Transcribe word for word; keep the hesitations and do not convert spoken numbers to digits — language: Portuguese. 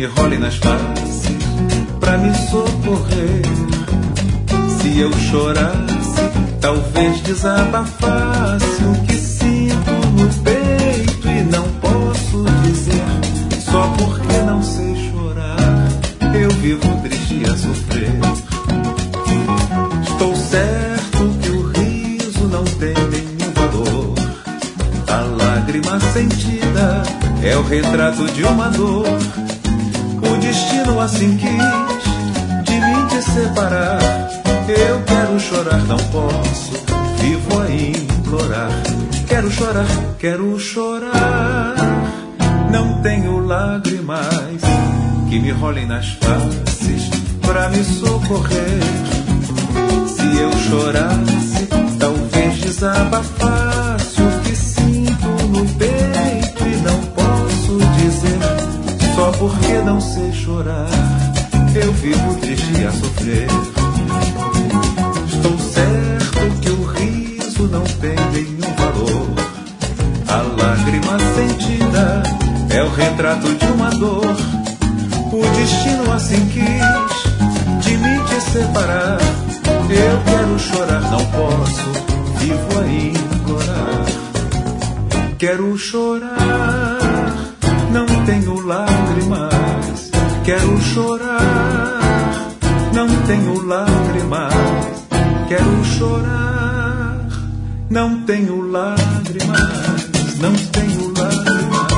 me role nas faces pra me socorrer. Se eu chorasse, talvez desabafasse o que sinto no peito e não posso dizer. Só porque não sei chorar, eu vivo triste a sofrer. Estou certo que o riso não tem nenhum valor. A lágrima sentida é o retrato de uma dor. O destino assim quis de mim te separar. Eu quero chorar, não posso, vivo a implorar. Quero chorar, quero chorar. Não tenho lágrimas que me rolem nas faces pra me socorrer. Se eu chorasse, talvez desabafasse o que sinto no peito e não posso dizer. Só porque não sei chorar, eu vivo triste a sofrer. Estou certo que o riso não tem nenhum valor. A lágrima sentida é o retrato de uma dor. O destino assim quis de mim te separar. Eu quero chorar, não posso, vivo a implorar. Quero chorar, não tenho lágrimas. Quero chorar, não tenho lágrimas. Quero chorar, não tenho lágrimas. Não tenho lágrimas.